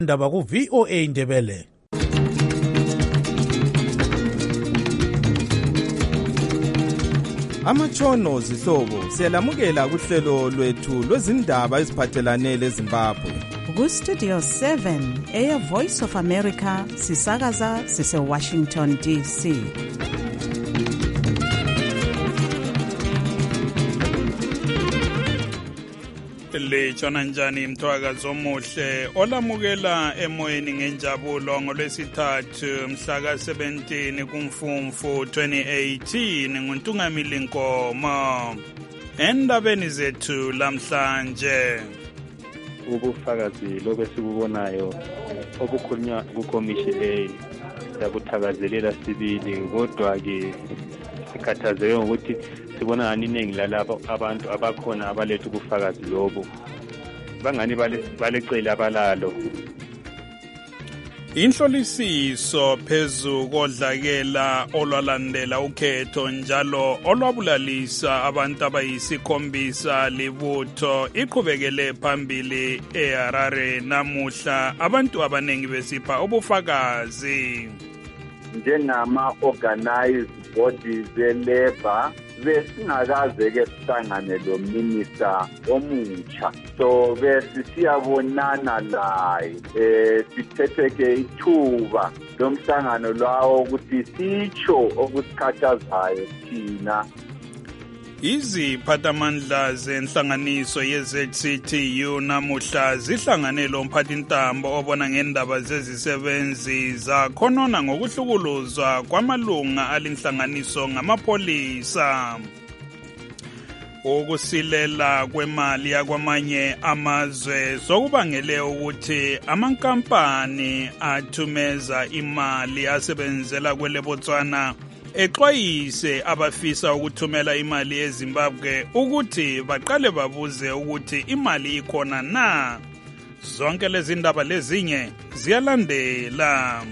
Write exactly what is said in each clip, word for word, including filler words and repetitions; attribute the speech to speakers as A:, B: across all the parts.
A: Ndaba ku V O A Ndebele.
B: Amatshono zihlobo siyalamukela kuhlelo lwethu lwezindaba eziphathelane leZimbabwe.
C: Ku Studio seven eya Voice of America sisakaza sise Washington D C.
D: Lejona njani mthwakazi omuhle olamukela emoyeni ngenjabulo ngolwesithathu mhla ka seventeen kuMfumfu twenty eighteen nguNtungamili Nkomo. Endabeni zethu lamhlanje
E: ubufakazi lobe sikubonayo obukhulunywa kuKhomishi A yakuthakazelela sibili, kodwa ke sikhathazeke ukuthi sibona ngani iningi lalabo abantu abakhona abaletha ubufakazi lobo bangani balecela abalalo.
D: Inhlolisiso phezu kodlakela olwalandela ukhetho njalo olwabulalisa abantu abayisikhombisa libutho iqhubekele phambili eHarare namuhla, abantu abanengi besipha ubufakazi.
F: Njengama-organized bodies ze-labor besingakaze-ke sihlangane lo minister omutsha, so besisiyabonana laye um sithethe-ke ithuba lomhlangano lwawo ukuthi sitsho okusikhathazayo thina.
D: Iziphathamandla zenhlanganiso ye-Z C T U namuhla zihlangane lomphathintambo obona ngendaba zezisebenzi zakhonona ngokuhlukuluzwa kwamalunga alinhlanganiso ngamapholisa. Ukusilela kwemali yakwamanye amazwe sokubangele ukuthi amankampani athumeza imali asebenzela kweleBotswana exwayise abafisa ukuthumela imali eZimbabwe ukuthi baqale babuze ukuthi imali ikhona na. Zonke lezi ndaba lezinye ziyalandela.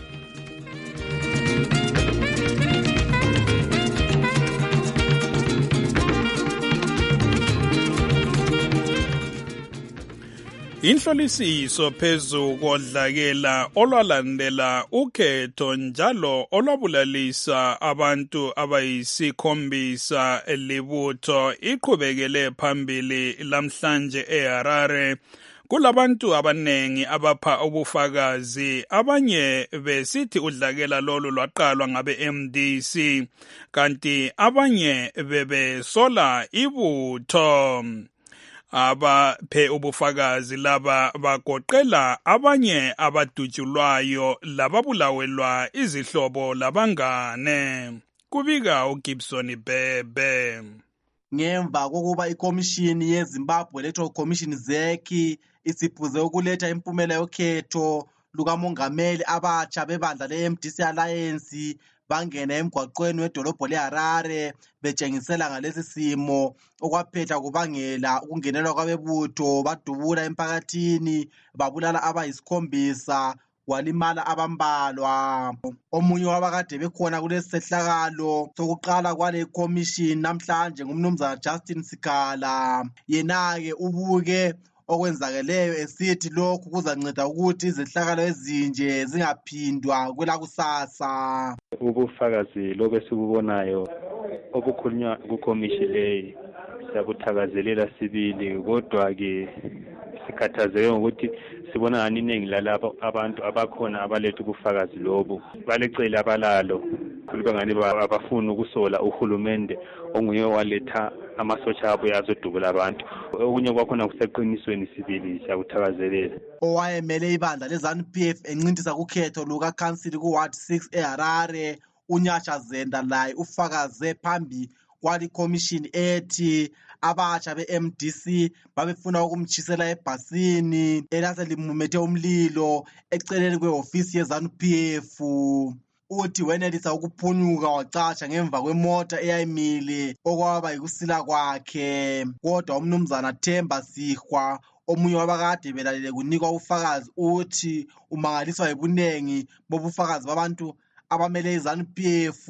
D: Inhlolisiso phezu kodlakela olwalandela ukhetho njalo olwabulalisa abantu abayisikhombisa libutho iqhubekele phambili lamhlanje eHarare. Kulabantu abanengi abapha ubufakazi, abanye besithi udlakela lolu lwaqalwa ngabe M D C kanti abanye bebesola ibutho. Abaphe ubufakazi laba bagoqela abanye abadutshulwayo lababulawelwa izihlobo labangane. Kubika uGibson Bebe.
G: Ngemva kokuba ikomishini yeZimbabwe Electoral Commission Z E C isiphuze ukuletha impumela yokhetho lukamongameli, abatsha bebandla le-M D C Alliance bangena emgwaqweni wedolobho leHarare betshengisela ngalesi simo okwaphetha kubangela ukungenelwa kwabebutho, badubula emphakathini, babulala abayisikhombisa, kwalimala abambalwa. Omunye wabakade bekhona kulesi sehlakalo sokuqala kwale commission namhlanje ngumnumzana Justin Sikala. Yena-ke ubuke okwenzakeleyo esithi lokhu kuzanceda ukuthi izehlakalo ezinje zingaphindwa kwelakusasa.
E: Ubufakazi lobe sikubonayo obukhulunywa kuKhomishi A yakuthakazelela sibili, kodwa ke sikhathazeke ukuthi sibona ngani iningi lalabo abantu abakhona abaletha ubufakazi lobo balecela abalalo kulibangani abafuna ukusola uhulumende onguye waletha amasotsha abo yazodubula abantu. Okunye kwakhona kuseqinisweni sibili siyakuthakazelela.
G: Owayemele ibandla leZANU P F encintisa kukhetho lukakhansili kuWard six eHarare, uNyasha Zenda laye ufakaze phambi kwali commission ethi abatsha be-M D C babefuna ukumtshisela ebhasini elase-limumethe umlilo eceleni kwe-ofisi yeZANU P F. Uthi wenelisa ukuphunyuka wacatsha ngemva kwemota eyayimile okwaba yikusila kwakhe. Kodwa umnumzana Themba Sihwa, omunye wabakade belalele kunikwa ufakazi, uthi umangaliswa yibunengi bobufakazi babantu abamele iZANU P F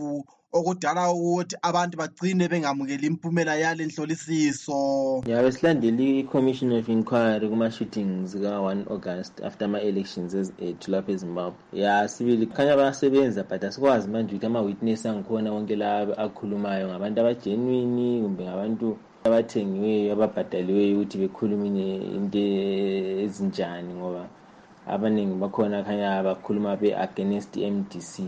G: okudala ukuthi abantu bagcine bengamukeli impumela yale nhlolisiso.
H: Ya besilandeli i-Commission of Inquiry kuma-shootings ka-one August after ama-elections ethu lapha eZimbabwe. Ya sibili khanya bayasebenza but asikwazi manje ukuthi ama-witness angikhona wonke la akhulumayo ngabantu abagenuine kumbe ngabantu abathengiweyo ababhadaliweyo ukuthi bekhulume into ezinjani, ngoba abaningi bakhona khanya bakhuluma be-against M D C,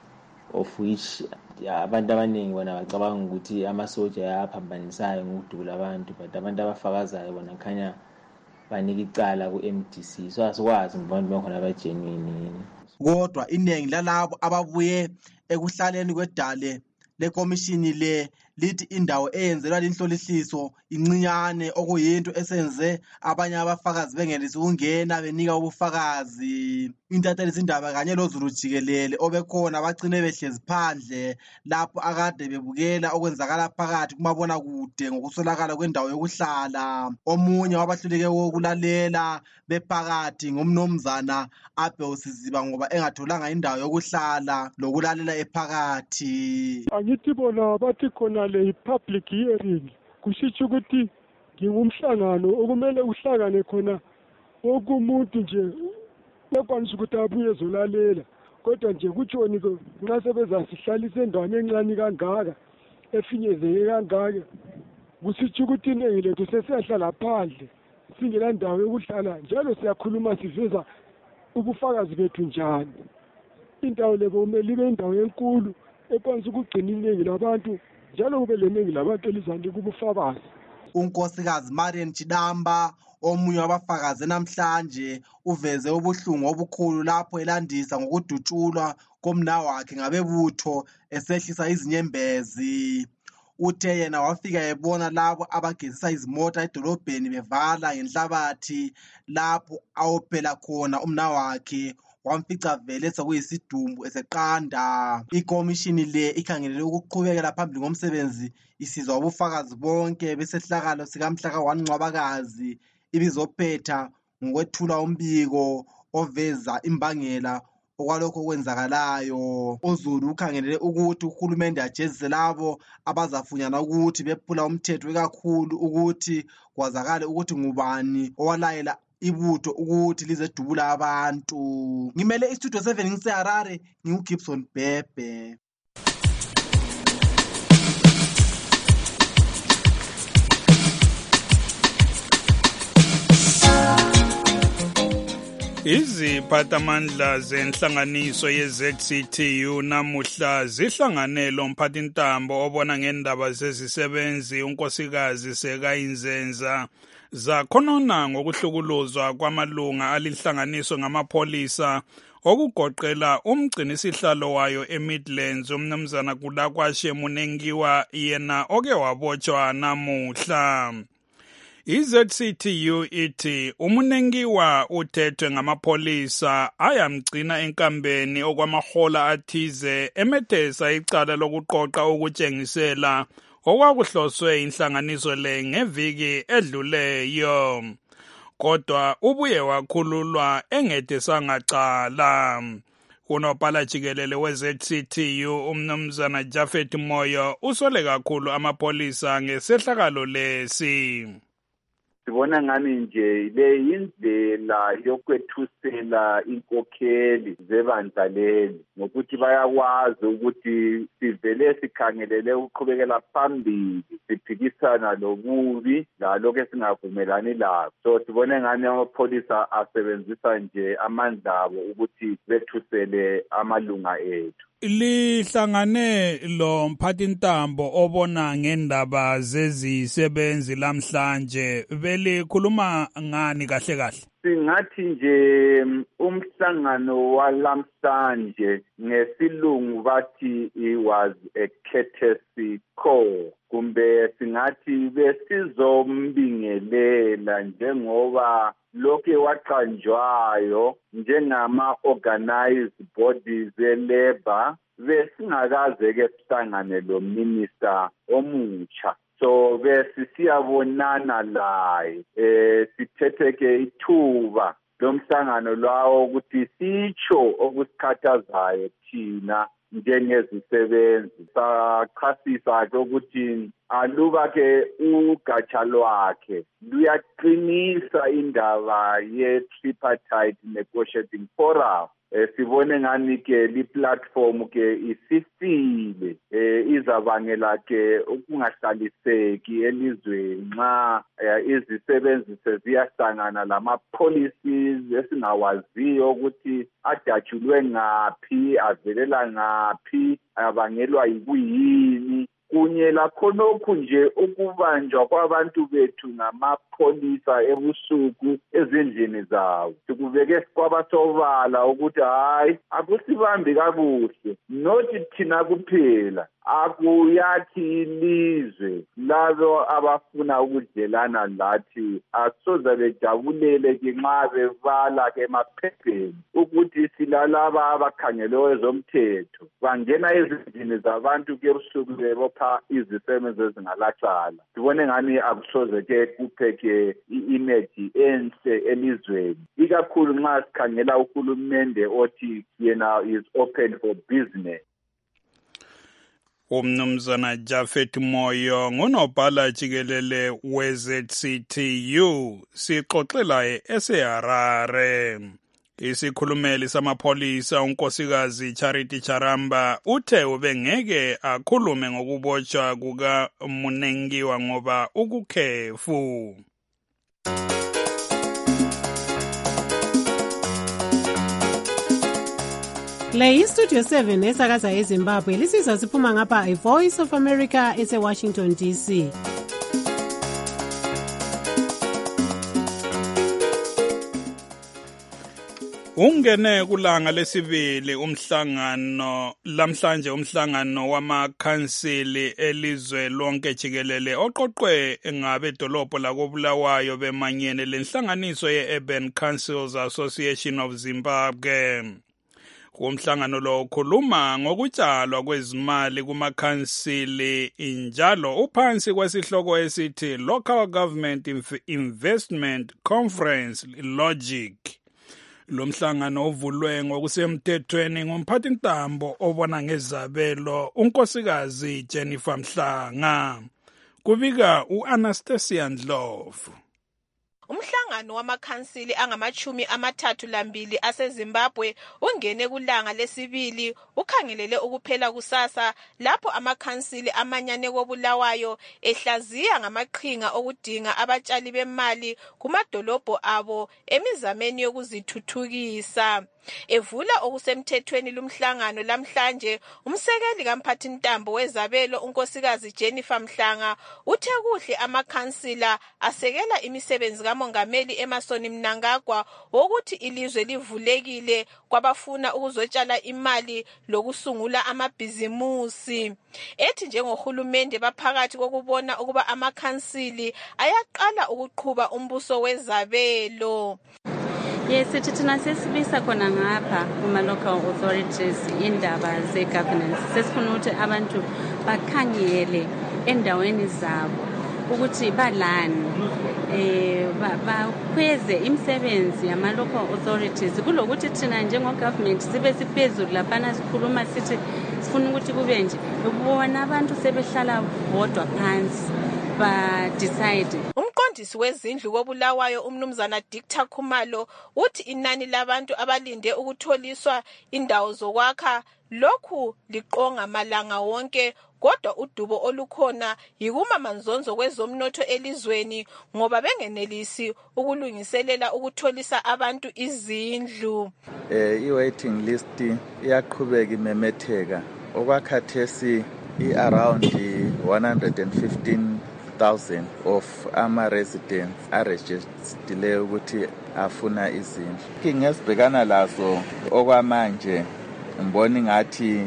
H: of which abantu abaningi bona bacabanga ukuthi amasoja ayaphambanisayo ngokudubula abantu, but abantu abafakazayo bona khanya banika icala ku-M D C. So asikwazi ngabantu bakhona abagenuine.
G: Kodwa iningi lalabo ababuye ekuhlaleni kwedale lekomishini le lithi indawo eyenzelwa inhlolisiso incinyane, okuyinto esenze abanye abafakazi bengenelisi ukungena benika ubufakazi. Intatheli zindaba kanye loZulu jikelele obekhona bagcine behlezi phandle lapho akade bebukela okwenzakala phakathi kumabona kude ngokuswelakala kwendawo yokuhlala. Omunye wabahluleke ukulalela bephakathi ngumnumzana Abel Siziba ngoba engatholanga indawo yokuhlala lokulalela ephakathi.
I: Angithi bona bathi khona le public hearing kusitsho ukuthi ngingumhlangano okumele uhlangane khona wonke umuntu nje bekwanisa ukuthi abuye ezolalela, kodwa nje kutshoni nxa sebezasihlalisa endaweni encane kangaka efinyezeke kangaka kusitsho ukuthi iningi lethu sesiyahlala phandle singela ndawo yokuhlala, njalo siyakhuluma siveza ubufakazi bethu njani. Indawo le kumele ibe indawo enkulu ekwanisa ukugcina iningi labantu, njalo kube leningi labantu elizandi kubufakazi.
G: Unkosikazi Marian Chidamba omunye wabafakazi namhlanje uveze ubuhlungu obukhulu lapho elandisa ngokudutshulwa komnawakhe ngabebutho esehlisa izinyembezi. Uthe yena wafika ebona labo abagezisa izimota edolobheni bevala ngenhlabathi lapho awophela khona umnawakhe, wamfica vele sekuyisidumbu eseqanda. Ikomishini le ikhangelele ukuqhubekela phambili ngomsebenzi isizwa ubufakazi bonke besehlakalo sikamhla one Ncwabakazi ibizophetha ngokwethula umbiko oveza imbangela okwalokho kwenzakalayo. uZulu ukhangelele ukuthi uhulumende ajezise labo abazafunyana ukuthi bephula umthetho, kakhulu ukuthi kwazakale ukuthi ngubani owalayela ibutho ukuthi lizedubula abantu. Ngimele istudio seven ngiseHarare, nginguGibson Bhebhe.
D: Iziphathamandla zenhlanganiso ye-Z C T U namuhla zihlangane lomphathintambo obona ngendaba zezisebenzi unkosikazi Sekayinzenza zakhonona ngokuhlukuluzwa kwamalunga alinhlanganiso ngamapholisa okugoqela umgcinisihlalo wayo eMidlands umnumzana Kulakwashe Munengiwa yena oke wabotshwa namuhla. I-Z C T U ithi uMunengiwa uthethwe ngamapholisa ayamgcina enkambeni okwamahola athize emethesa icala lokuqoqa ukutshengisela okwakuhloswe inhlanganiso le ngeviki edluleyo, kodwa ubuye wakhululwa engethesanga cala. Unobhala jikelele we-Z C T U umnumzana Japhet Moyo usole kakhulu amapholisa ngesehlakalo lesi.
F: Sibona ngani nje le indlela yokwethusela inkokheli zebandla leli ngokuthi bayakwazi ukuthi sivele sikhangelele ukuqhubekela phambili siphikisana lobubi lalokho esingavumelani lakho. So sibona ngani amapholisa asebenzisa nje amandla abo ukuthi bethusele amalunga ethu.
D: Lihlangane lo mphathintambo obona ngendaba zezisebenzi lamhlanje, belikhuluma ngani kahle kahle?
F: Singathi nje umhlangano walamhlanje ngesilungu bathi it was a courtesy call, kumbe singathi besizombingelela njengoba lokhe waqanjwayo njengama-organized bodies e-labor besingakaze-ke sihlangane lo minister omutsha. So besisiyabonana laye eh sithethe-ke ithuba lomhlangano lwawo ukuthi sitsho okusikhathazayo thina njengezisebenzi. Sachasisa ukuthi aluba-ke ugatsha lwakhe luyaqinisa indaba ye-tripartite negotiating forum. Eh, sibone ngani ke li platform ke isifile eh, izabangela ke ukungahlaliseki elizweni nxa eh, izisebenzi seziyahlangana lama policies esingawaziyo ukuthi adatshulwe ngaphi, avelela ngaphi, abangelwa yikuyini. Kunye lakhonokhu nje ukubanjwa kwabantu bethu ngamapholisa ebusuku ezindlini zawo. Sikubeke kwabasobala ukuthi hayi akusibambi kakuhle, nothi thina kuphela, akuyathi ilizwe labo abafuna ukudlelana lathi asoze bejabulele ke nxa bebala ke emaphepheni ukuthi silalaba abakhangeleyo ezomthetho bangena ezindlini zabantu ke ebusuku bebopha izisebenzi ezingalacala. Sibone ngani akusoze ke kupheke i-image enhle elizweni, ikakhulu nxa sikhangela uhulumende othi yena is open for business.
D: Umnumzana Jafet Moyo ngunobhala jikelele we-Z C T U sixoxela eseHarare. Isikhulumeli samapholisa unkosikazi Charity Charamba uthe ubengeke akhulume ngokubotshwa kuka Munengiwa ngoba ukukhefu.
J: Le iStudio seven esakaza eZimbabwe lisizwa siphuma ngapha iVoice of America ese-Washington D C.
D: Ungene kulanga lesibili umhlangano lamhlanje umhlangano wamakhansili elizwe lonke jikelele oqoqwe ngabe dolobho lakobulawayo bemanyene lenhlanganiso ye-Urban Councils Association of Zimbabwe. Umhlangano lo ukhuluma ngokutshalwa kwezimali kumakhansili injalo uphansi kwesihloko esithi Local Government Investment Conference Logic. Lo mhlangano uvulwe ngokusemthethweni ngumphathintambo obona ngezabelo unkosikazi Jennifer Mhlanga. Kubika u-Anastasia Ndlovu.
K: Umhlangano wamakhansili angamachumi amathathu lambili aseZimbabwe ungene kulanga lesibili ukhangelele ukuphela kusasa lapho amakhansili amanyane kobulawayo ehlaziya ngamaqhinga okudinga abatshali bemali kumadolobho abo emizameni yokuzithuthukisa. Evula okusemthethweni lumhlangano lamhlanje umsekeli kamphathintambo wezabelo unkosikazi Jennifer Mhlanga uthe kuhle amakhansila asekela imisebenzi kamongameli Emmerson Mnangagwa wokuthi ilizwe livulekile kwabafuna ukuzotshala imali lokusungula amabhizimusi. Ethi njengohulumende baphakathi kokubona ukuba amakhansili ayaqala ukuqhuba umbuso wezabelo.
L: Yes, thina sesibisa khona ngapha kuma local authorities indaba ze governance. Sesifuna ukuthi abantu bakhangele endaweni zabo ukuthi balani eh bakhweze imisebenzi yama local authorities kulokuthi thina njengo government sibe siphezulu lapha sikhuluma sithi sifuna ukuthi kube nje ubona abantu sebehlala bodwa phansi ba decide.
K: Umqondisi wezindlu kobulawayo umnumzana Dictor Khumalo uthi inani labantu abalinde ukutholiswa indawo zokwakha lokhu liqonga malanga wonke kodwa udubo olukhona yikuma manzonzo kwezomnotho elizweni ngoba bengenelisi ukulungiselela ukutholisa abantu izindlu.
M: Eh i-waiting list iyaqhubeka imemetheka okwakhathesi i-around one hundred fifteen thousand of ama residents are registered ukuthi afuna izindlu. Kingesibhekana lazo okwamanje ngibona ngathi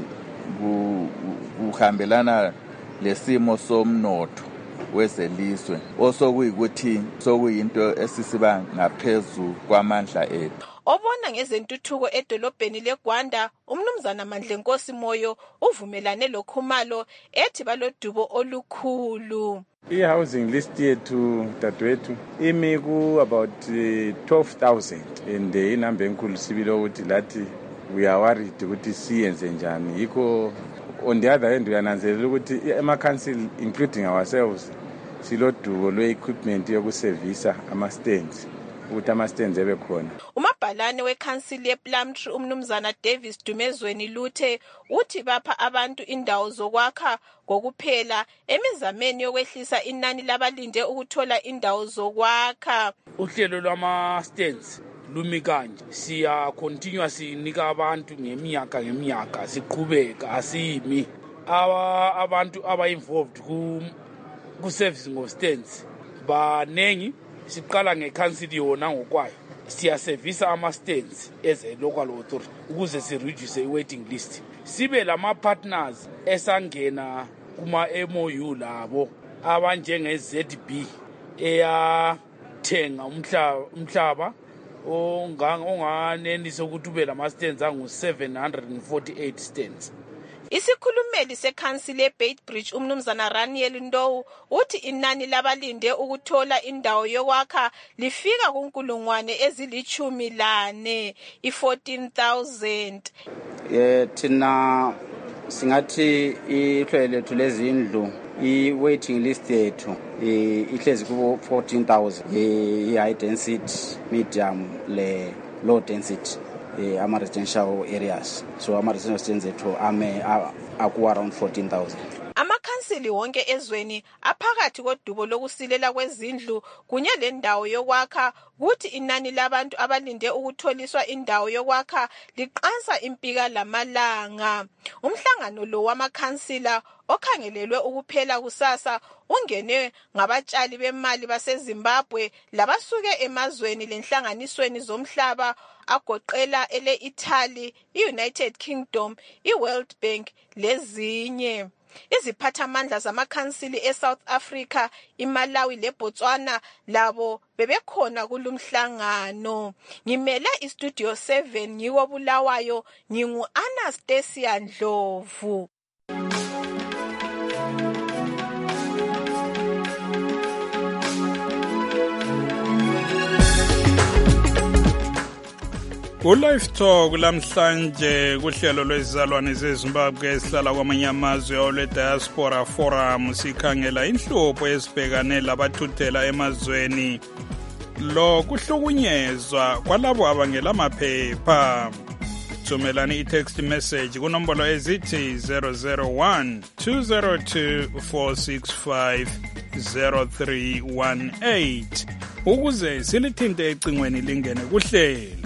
M: kuhambelana lesimo somnotho wezelizwe osokuyikuthi sokuyinto esisiba ngaphezulu kwamandla ethu.
K: Obona ngezentuthuko edolobheni leGwanda umnumzana Mandlenkosi Moyo uvumelane loKhumalo ethi balodubo olukhulu.
N: I-housing list yethu dadwethu imi ku about uh, twelve thousand and inamba enkulu sibilo ukuthi lathi we are worried ukuthi siyenze njani. Yikho on the other hand uyananzelela ukuthi ema-council including ourselves silodubo lwe-equipment yokusevisa ama-stands ukuthi ama-stands ebe khona.
K: Umabhalane weCouncil yePlumtree umnumzana Davis Dumezweni Luthe uthi bapha abantu indawo zokwakha ngokuphela emizameni yokwehlisa inani labalinde ukuthola indawo zokwakha.
O: Uhlelo lwama-stands lumi kanje siya continue sinika abantu ngeminyaka ngeminyaka siqhubeka asimi aba abantu aba involved ku ku servicing of stands banengi. Siqala ngeCouncil yona ngokwayo siyasevisa ama-stands as a local authority ukuze si-reduce i-waiting list. Sibe lama-partners esangena kuma-M O U labo abanjenge-Z B eyathenga umhlaba umhlaba onganenisa ukuthi ube lama-stands angu-seven hundred forty-eight stands.
K: Isikhulumeli seCouncil eBeitbridge umnumzana Raniel Ndowu uthi inani labalinde ukuthola indawo yokwakha lifika kunkulungwane ezilichumi lane i-fourteen thousand.
P: Eh thina singathi ihlelo lethu lezindlu i-waiting list yethu ihlezi ku fourteen thousand i-high density, medium le low density eh ama residential areas. So ama residential zethu ame aku around fourteen thousand.
K: Amakhansili wonke ezweni aphakathi kodubo lokusilela kwezindlu kunye lendawo yokwakha kuthi inani labantu abalinde ukutholiswa indawo yokwakha liqansa impika lamalanga. Umhlangano lo wamakhansila okhangelelwe ukuphela kusasa ungene ngabatshali bemali baseZimbabwe labasuke emazweni lenhlanganisweni zomhlaba agoqela ele Italy, iUnited Kingdom, iWorld Bank lezinye. Iziphathamandla zamakhansili eSouth Africa, iMalawi leBotswana labo bebekhona kulumhlangano. Ngimele iStudio seven ngiwo Bulawayo, ngingu Anastasia Ndlovu.
D: Ku-Live Talk lamhlanje kuhlelo lwezizalwane zeZimbabwe esihlala kwamanye amazwe olwe Diaspora Forum sikhangela inhlupho ezibhekane labathuthela emazweni lo kuhlukunyezwa kwalabo abangela maphepha. Thumelani i-text message kunombolo ezithi zero zero one two zero two four six five zero three one eight ukuze silithinte ecingweni lingene kuhlelo.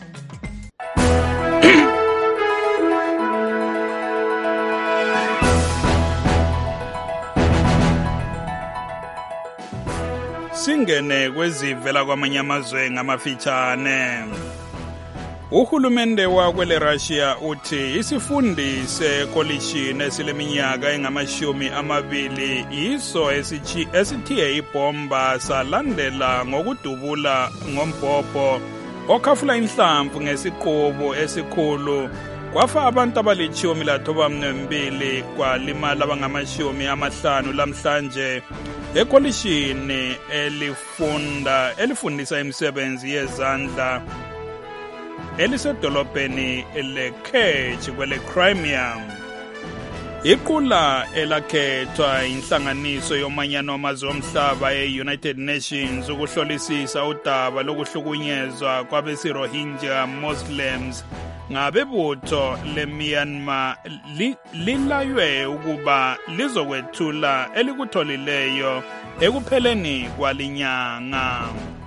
D: Singene kwezivela kwamanye amazwe ngamafitshane. Uhulumende wakwele Russia uthi isifundi sekolishini esileminyaka engamashumi amabili yiso esithiye ibhomba salandela ngokudubula ngombhobho okhafula inhlamvu ngesiqubu esikhulu kwafa abantu abalichumi lathoba mnembili kwalimala abangamashumi amahlanu lamhlanje ekolishini elifunda elifundisa imisebenzi yezandla elisedolobheni leKherch kwele Crimea. Iqula elakhethwa inhlanganiso yomanyano wamazwe omhlaba e-United Nations ukuhlolisisa udaba lokuhlukunyezwa kwabesiRohingya Muslims ngabebutho leMyanmar lilaywe ukuba lizokwethula elikutholileyo ekupheleni kwalinyanga.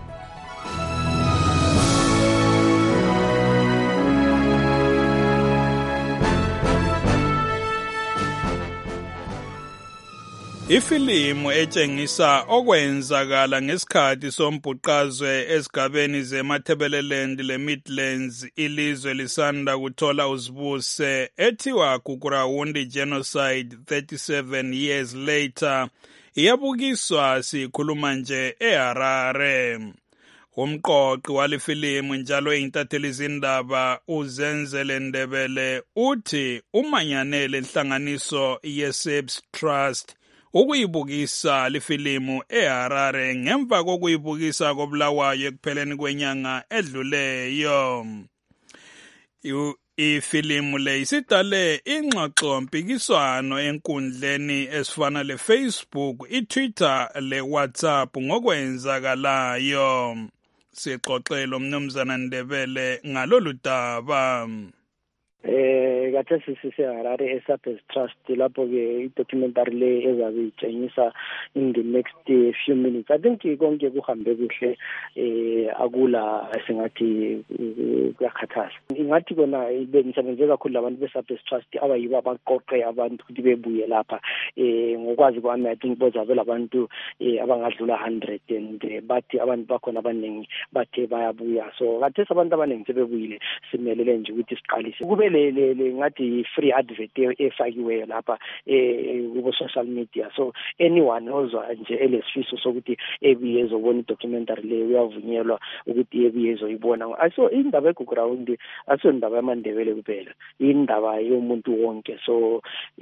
D: Ifilimu etshengisa okwenzakala ngesikhathi sombhuqazwe esigabeni zeMatabeleland leMidlands ilizwe lisanda kuthola uzibuse ethiwa Gugurawundi Genocide thirty-seven years later iyabukiswa sikhuluma nje eHarare. Umqoqi walifilimu njalo eintatheli zindaba uZenzele Ndebele uthi umanyanele inhlanganiso yeSAPS Trust ukuyibukisa lifilimu eHarare ngemva kokuyibukisa koBulawayo ekupheleni kwenyanga edluleyo. Ifilimu le isidale ingxoxo mpikiswano enkundleni esifana le-Facebook, i-Twitter, le-WhatsApp ngokwenzakalayo. Sixoxele umnumzana Ndebele ngalolu daba.
Q: Eh kade sisiseHarare eSabes Trust lapho ke i-documentary le ezabe itshengisa in the next uh, few minutes. I think konke kuhambe kuhle eh akula singathi kuyakhathaza. Ingathi kona bengisebenze kakhulu labantu beSabes Trust abayibo abaqoqe abantu ukuthi bebuye lapha eh ngokwazi kwami I think boza labantu eh abangadlula one hundred and bathi abantu bakhona abaningi bathe bayabuya. So kade abantu abaningi sebebuyile simelele nje ukuthi siqalise kube le le ngathi free advert efakiweyo lapha eh kubo social media. So anyone ozwa nje elesifiso sokuthi ebuye ezobona idocumentary le uyavunyelwa ukuthi ebuye ezoyibona. Aso indaba eGround aso indaba yaMandebele kuphela, indaba yomuntu wonke. So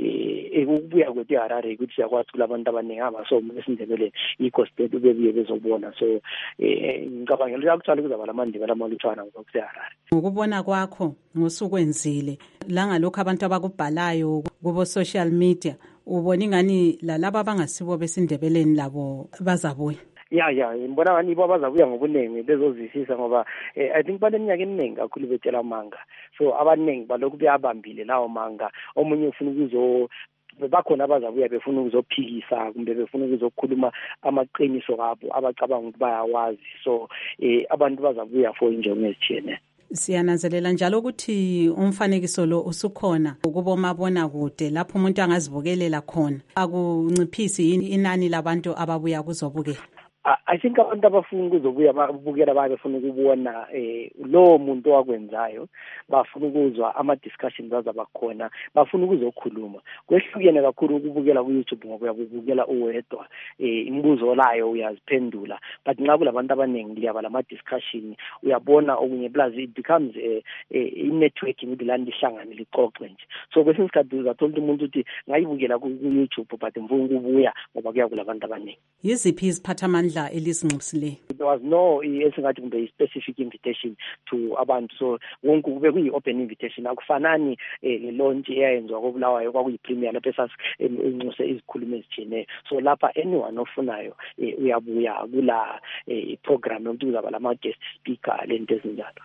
Q: eh ukubuya kwethi Harare ukuthi siyakwazi kulabantu abaningi aba so esindebeleni ikhoste bebuye bezobona. So eh ngicabangela ukuthi kuzaba laMandebele amalutshwana ngokuthi Harare.
C: Ngokubona kwakho ngosukwenzile la ngalokho abantu abakubhalayo kubo social media ubona ingani lalabo abangasibo besindebeleni labo bazabuya.
Q: Ya ya ngibona ngani ibo bazabuya ngobunengi bezozisisa ngoba eh, I think baneminyaka eminingi kakhulu betshela manga. So abaningi balokhu beyabambile lawo manga. Omunye ufuna ukuzo bakhona abazabuya befuna ukuzophikisa kumbe befuna ukuzokhuluma amaqiniso abo abacabanga ukuthi bayawazi. So eh abantu bazabuya for injongo ezithene.
C: Siyananzelela njalo ukuthi umfanekiso lo usukhona ukubomabona kude lapho umuntu angazibukelela khona. Akunciphisi yini inani labantu ababuya kuzobukela?
Q: I think abantu abafuna ukuzobuya babukela bayafuna ukubona eh lo muntu owakwenzayo, bafuna ukuzwa ama discussions azabakhona, bafuna ukuzokhuluma. Kwehlukene kakhulu ukubukela ku YouTube ngoba uyabukela uwedwa eh imibuzo layo uyaziphendula, but nxa kulabantu abaningi liyaba lama discussion uyabona okunye plus it becomes a i networking ukuthi landi hlangane lixoxe nje. So kwesinye isikhathi uzathola umuntu uthi ngayibukela ku YouTube but mfuna ukubuya ngoba kuya kulabantu abaningi.
C: Yiziphi iziphathamandla elisinxusile?
Q: There was no esingathi kumbe specific invitation to abantu. So wonke kube kuyi open invitation, akufanani le launch eyayenzwa koBulawayo kwakuyi premier lapho esas enxuse izikhulumi ezithene. So lapha anyone ofunayo uyabuya kula program yokuthi kuzaba lama guest speaker lento ezinjalo.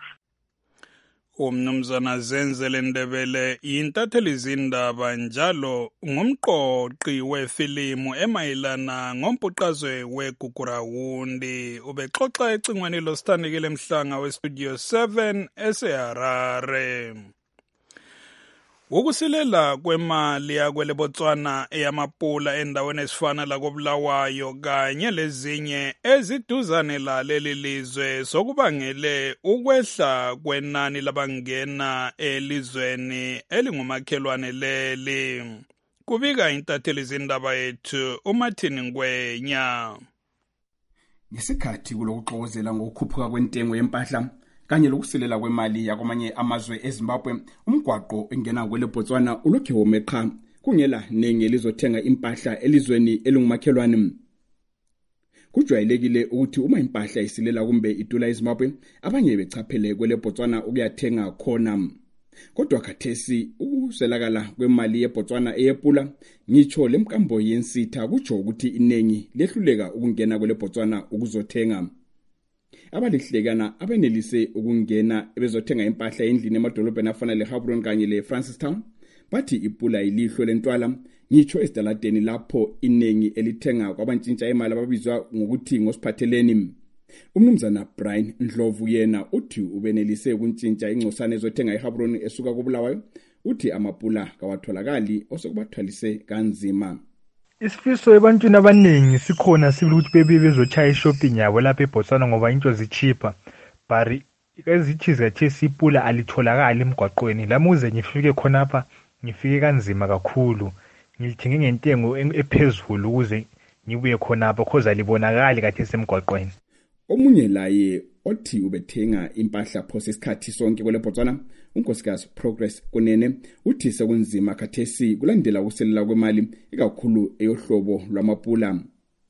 D: Umnumzana Zenzele Ndebele yintatheli zindaba njalo ngumqoqi wefilimu emayilana ngompuqazwe weGugurawundi. Ubexoxa ecingweni losithandekile Mhlanga weStudio seven eseHarare. Ukusilela kwemali yakwele Botswana eyamapula endaweni esifana la koBulawayo kanye lezinye eziduzane la leli lizwe sokubangele ukwehla kwenani labangena elizweni elingumakhelwane leli. Kubika intatheli zindaba yethu uMartin Ngwenya.
R: Ngesikhathi kulokuxokozela ngokukhuphuka kwentengo yempahla kanye lokusilela kwemali yakwamanye amazwe eZimbabwe, umgwaqo engena kwele Botswana ulokhe womeqa kungela nengi elizothenga impahla elizweni elingumakhelwane. Kujwayelekile ukuthi uma impahla isilela kumbe idula eZimbabwe, abanye bechaphele kwele Botswana ukuyathenga khona. Kodwa khathesi ukuselakala kwemali yeBotswana eyepula ngitsho lemkambo yensitha kutsho ukuthi inengi lehluleka ukungena kwele Botswana ukuzothenga. Abalihlekana abenelise ukungena bezothenga impahla endlini emadolobheni afana leGaborone kanye leFrancistown bathi ipula ilihlo lentwala ngitsho esidaladeni lapho inengi elithenga kwabantshintsha imali ababizwa ngokuthi ngosiphatheleni. Umnumzana Brian Ndlovu yena uthi ubenelise ukuntshintsha ingcosana ezothenga eGaborone esuka koBulawayo, uthi amapula kawatholakali osokubathwalise kanzima.
S: Isifiso ebantwini abaningi sikhona sibili ukuthi bebuye bezochaya shopping yabo lapha eBotswana ngoba into zicheaper. Bari ezichiza ethesi ipula alitholakala emgwaqweni. Lamuze ngifike khona apha ngifike kanzima kakhulu. Ngilithenga ngentengo ephezulu ukuze ngibuye khona apha khoza libonakala kathi esemgwaqweni.
R: Omunye laye othi ubethenga impahla phose isikhathi sonke kwele Botswana, unkosikazi Progress Kunene uthi sekunzima khathesi kulandela ukuselela kwemali ikakhulu eyohlobo lwamapula.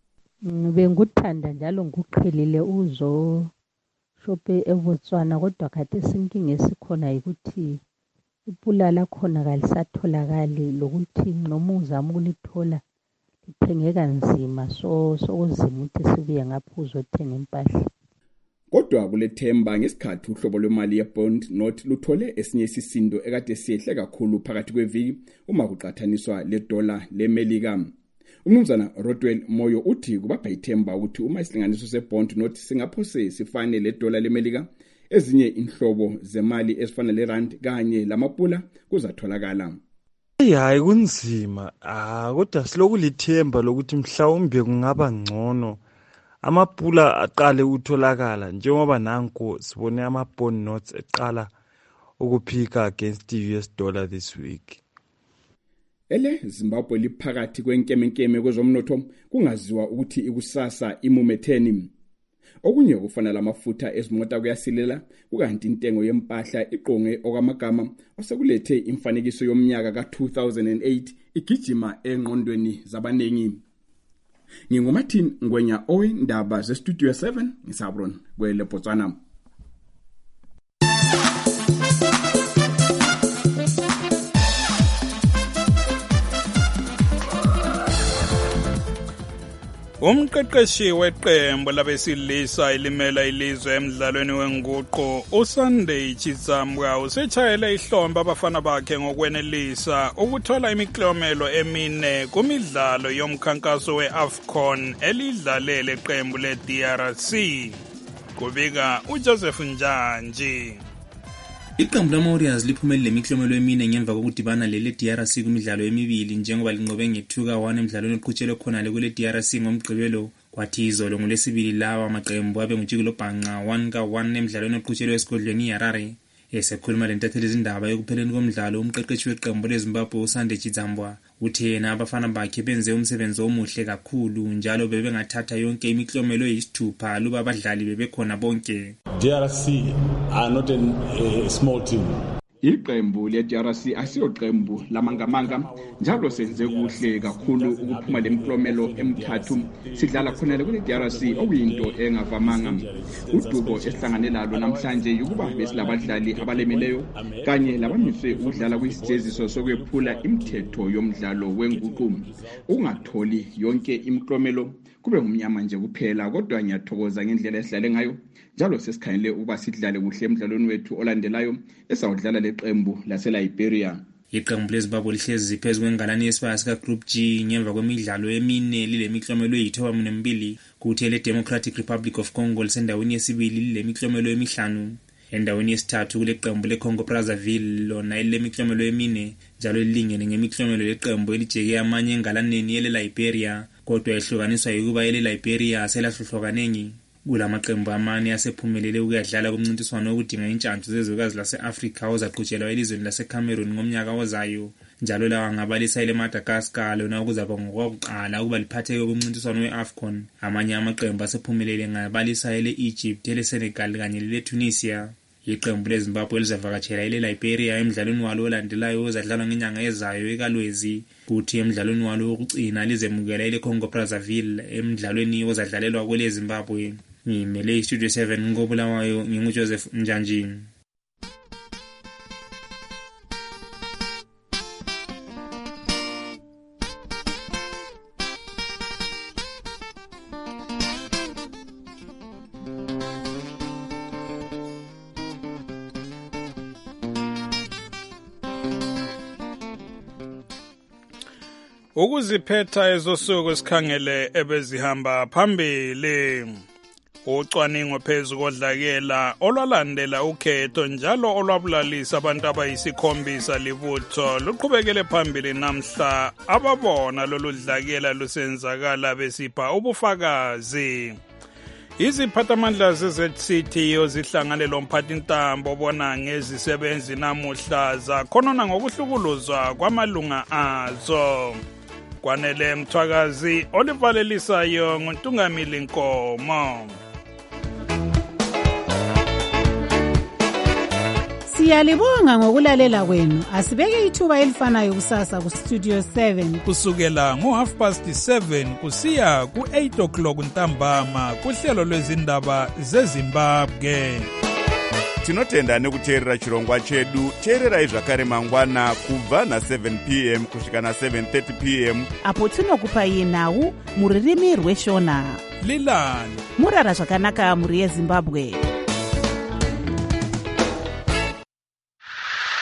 T: Benguthanda njalo nguqhelile uzo shope eBotswana kodwa khathesi inkinga esikhona ukuthi ipula lakhona kalisatholakali lokuthi noma uzama ukulithola lithengeka nzima so sokuzima ukuthi sibuye ngapha uzothenga impahla.
R: Kodwa kulethemba ngesikhathi uhlobo lwemali ye-bond note luthole esinye isisindo ekade siyehle kakhulu phakathi kweviki uma kuqathaniswa le-dollar le-Melika. Umnumzana Rodwell Moyo uthi kubapha ithemba ukuthi uma isilinganiso se-bond note singaphose sifane le-dollar le-Melika, ezinye inhlobo zemali ezifana le-rand kanye lamapula kuzatholakala.
U: Hayi kunzima, ah kodwa silokulithemba lokuthi mhlawumbe kungaba ngcono amapula aqale utholakala njengoba nanku sibone ama-bond notes eqala ukuphika against the U S dollar this week.
R: Ele Zimbabwe liphakathi kwenkemenkeme kwezomnotho kungaziwa ukuthi ikusasa imumetheni. Okunye kufana lamafutha ezimota kuyasilela kukanti intengo yempahla iqonge okwamagama osekulethe imfanekiso yomnyaka ka two thousand eight igijima engqondweni zabanengi. NginguMartin Ngwenya owendaba ze Studio seven ngisabron kwele Botswana.
D: Umqeqeshi weqembu labesilisa elimela ilizwe emidlalweni wenguqu uSunday Chizambwa usechayela ihlombe abafana bakhe ngokwenelisa ukuthola imiklomelo emine kumidlalo yomkhankaso we-AFCON elidlalele iqembu le-D R C. Kubika uJoseph Njanji.
V: Iqembu lama-Warriors liphumelele imiklomelo emine ngemva kokudibana lele-D R C kumidlalo emibili njengoba linqobe nge-two ka one emidlalweni oqhutshelwe khonale kule-D R C ngomgqibelo. Kwathi izolo ngolwesibili lawa amaqembu abe ngujikelo bhanqa one ka one emidlalweni oqhutshelwe esigodlweni iHarare. Esekhuluma lentatheli izindaba ekupheleni komdlalo, umqeqeshi weqembu leZimbabwe uSunday Chizambwa uthe yena abafana bakhe benze umsebenzi omuhle kakhulu njalo bebengathatha yonke imiklomelo eyisithupha luba abadlali bebekhona bonke.
W: D R C are not an, a small team.
R: Iqembu le-D R C asiyoqembu lamangamanga njalo senze kuhle kakhulu ukuphuma lemklomelo emithathu sidlala khona kule-D R C okuyinto engavamanga. Udubo esihlangane lalo namhlanje ukuba besilabadlali abalemileyo kanye labamise ukudlala kuyisijeziso sokwephula imithetho yomdlalo wenguqu. Ungatholi yonke imiklomelo kube ngumnyama nje kuphela, kodwa ngiyathokoza ngendlela esidlale ngayo njalo sesikhangele ukuba sidlale kuhle emidlalweni wethu olandelayo esawudlala leqembu lase-Liberia.
V: Iqembu leZimbabwe lihlezi phezu kwengalani yesibaya sika Group G ngemva kwemidlalo emine lile miklomelo eyithoba nembili, kuthi ele-Democratic Republic of Congo lisendaweni yesibili lile miklomelo emihlanu. Endaweni yesithathu kule qembu leCongo Brazzaville lona elemiklomelo emine njalo lilingene ngemiklomelo leqembu elijeke amanye engalaneni ele-Liberia, kodwa ehlukaniswa ukuba ele-Liberia selahluhlukanengi. Kulamaqembu amane asephumelele ukuyadlala kumncintiswano okudinga intshantshu zezwekazi lase-Afrika ozaqhutshelwa elizweni lase-Cameroon ngomnyaka ozayo, njalo lawa ngabalisa ele-Madagascar lona okuzaba ngokokuqala ukuba liphatheke kumncintiswano we-AFCON. Amanye amaqembu asephumelele ngabalisa ele-Egypt, ele-Senegal kanye lele-Tunisia. Iqembu leZimbabwe lizavakatshela ele-Liberia emidlalweni walo olandelayo ozadlalwa ngenyanga ezayo ekalwezi, kuthi emidlalweni walo wokucina lizemukela ele-Congo Brazzaville emidlalweni ozadlalelwa kwele-Zimbabwe. Ngimele iStudio seven ngobulawayo nginguJoseph Njanji.
D: Ukuziphetha ezosuku sikhangele ebezihamba phambili. Ucwaningo phezu kodlakela olwalandela ukhetho njalo olwabulalisa abantu abayisikhombisa libutho luqhubekele phambili namhla ababona lolu dlakela lusenzakala besipha ubufakazi. Iziphathamandla ze-Z C T zihlangane lomphathintambo obona ngezisebenzi namuhla zakhonona ngokuhlukuluzwa kwamalunga azo. Kwanele Mthwakazi olivalelisayo nguNtungamili Nkomo.
J: Siyalibonga ngokulalela kwenu. Asibeke ithuba elifanayo kusasa ku Studio seven
A: kusukela ngo half past seven kusiya ku eight o'clock ntambama kuhlelo lwezindaba zeZimbabwe.
B: tinotenda nekuteerera chirongwa chedu. Teererai zvakare mangwana kubva na seven p m kusvika na seven thirty p m
E: apo tinokupai nhau muririmi rweshona.
A: Lilani
E: murara zvakanaka muri yeZimbabwe.